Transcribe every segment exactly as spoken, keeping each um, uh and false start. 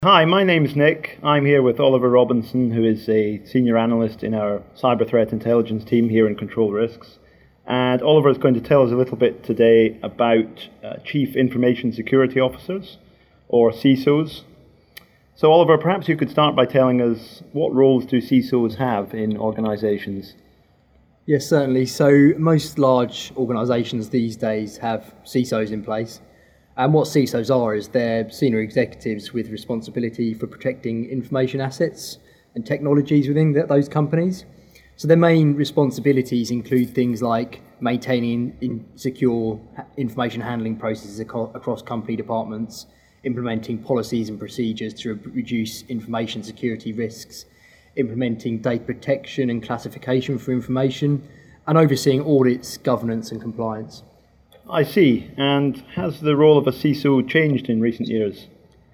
Hi, my name's Nick. I'm here with Oliver Robinson, who is a senior analyst in our cyber threat intelligence team here in Control Risks. And Oliver is going to tell us a little bit today about uh, Chief Information Security Officers, or C I S Os. So Oliver, perhaps you could start by telling us what roles do C I S Os have in organisations? Yes, certainly. So most large organisations these days have C I S Os in place. And what C I S Os are is they're senior executives with responsibility for protecting information assets and technologies within th- those companies. So their main responsibilities include things like maintaining in secure information handling processes aco- across company departments, implementing policies and procedures to re- reduce information security risks, implementing data protection and classification for information, and overseeing audits, governance and compliance. I see. And has the role of a C I S O changed in recent years?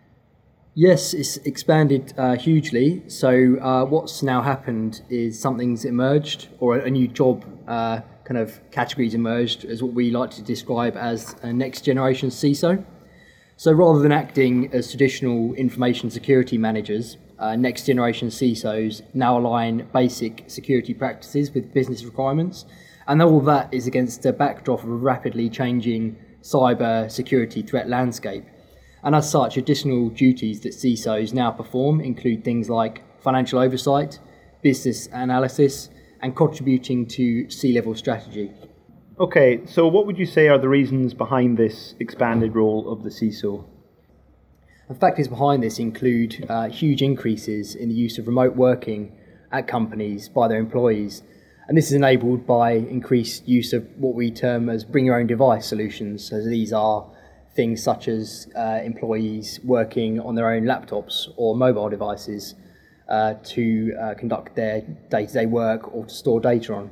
Yes, it's expanded uh, hugely. So uh, what's now happened is something's emerged, or a new job uh, kind of categories emerged, as what we like to describe as a next generation C I S O. So rather than acting as traditional information security managers, uh, next generation C I S Os now align basic security practices with business requirements. And all that is against the backdrop of a rapidly changing cyber security threat landscape. And as such, additional duties that C I S Os now perform include things like financial oversight, business analysis, and contributing to C-level strategy. Okay, so what would you say are the reasons behind this expanded role of the C I S O? The factors behind this include uh, huge increases in the use of remote working at companies by their employees. And this is enabled by increased use of what we term as bring your own device solutions. So these are things such as uh, employees working on their own laptops or mobile devices uh, to uh, conduct their day-to-day work or to store data on.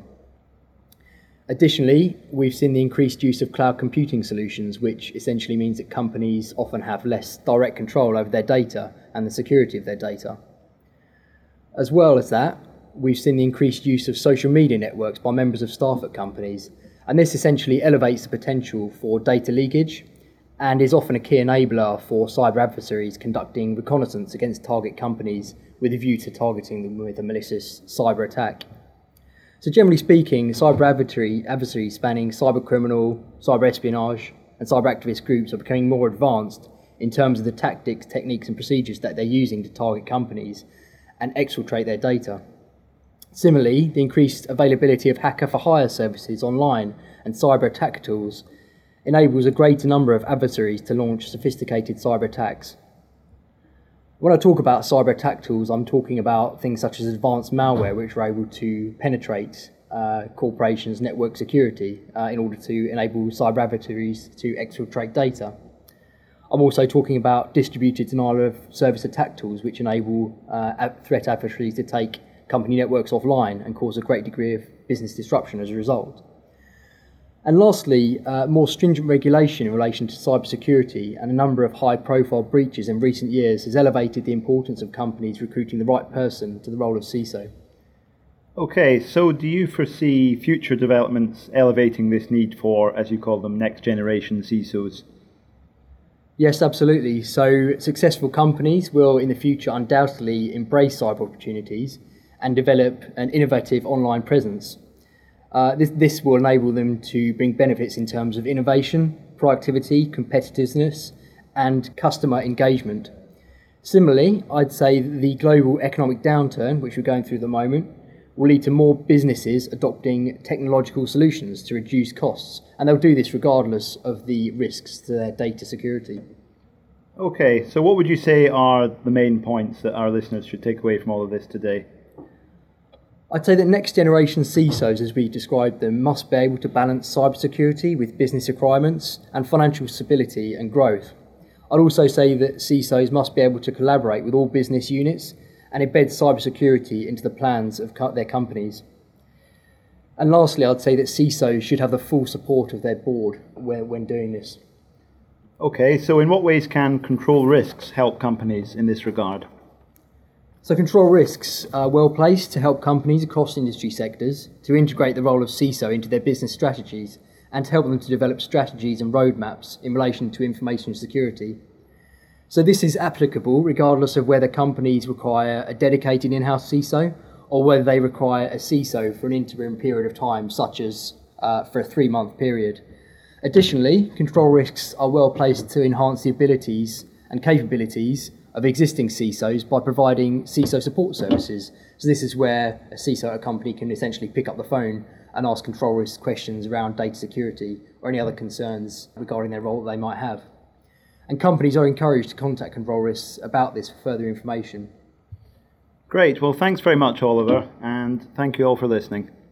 Additionally, we've seen the increased use of cloud computing solutions, which essentially means that companies often have less direct control over their data and the security of their data. As well as that, we've seen the increased use of social media networks by members of staff at companies, and this essentially elevates the potential for data leakage and is often a key enabler for cyber adversaries conducting reconnaissance against target companies with a view to targeting them with a malicious cyber attack. So generally speaking, cyber adversary, adversaries spanning cyber criminal, cyber espionage and cyber activist groups are becoming more advanced in terms of the tactics, techniques and procedures that they're using to target companies and exfiltrate their data. Similarly, the increased availability of hacker-for-hire services online and cyber attack tools enables a greater number of adversaries to launch sophisticated cyber attacks. When I talk about cyber attack tools, I'm talking about things such as advanced malware, which are able to penetrate uh, corporations' network security uh, in order to enable cyber adversaries to exfiltrate data. I'm also talking about distributed denial of service attack tools, which enable uh, threat adversaries to take company networks offline and cause a great degree of business disruption as a result. And lastly, uh, more stringent regulation in relation to cybersecurity and a number of high-profile breaches in recent years has elevated the importance of companies recruiting the right person to the role of C I S O. Okay, so do you foresee future developments elevating this need for, as you call them, next-generation C I S Os? Yes, absolutely. So successful companies will in the future undoubtedly embrace cyber opportunities and develop an innovative online presence. Uh, this, this will enable them to bring benefits in terms of innovation, productivity, competitiveness, and customer engagement. Similarly, I'd say that the global economic downturn, which we're going through at the moment, will lead to more businesses adopting technological solutions to reduce costs, and they'll do this regardless of the risks to their data security. Okay, so what would you say are the main points that our listeners should take away from all of this today? I'd say that next generation C I S Os, as we described them, must be able to balance cybersecurity with business requirements and financial stability and growth. I'd also say that C I S Os must be able to collaborate with all business units and embed cybersecurity into the plans of co- their companies. And lastly, I'd say that C I S Os should have the full support of their board when, when doing this. Okay, so in what ways can Control Risks help companies in this regard? So Control Risks are well placed to help companies across industry sectors to integrate the role of C I S O into their business strategies and to help them to develop strategies and roadmaps in relation to information security. So this is applicable regardless of whether companies require a dedicated in-house C I S O or whether they require a C I S O for an interim period of time, such as uh, for a three-month period. Additionally, control risks are well placed to enhance the abilities and capabilities of existing C I S Os by providing C I S O support services. So this is where a C I S O at a company can essentially pick up the phone and ask control risk questions around data security or any other concerns regarding their role that they might have. And companies are encouraged to contact control risks about this for further information. Great. Well, thanks very much, Oliver, and thank you all for listening.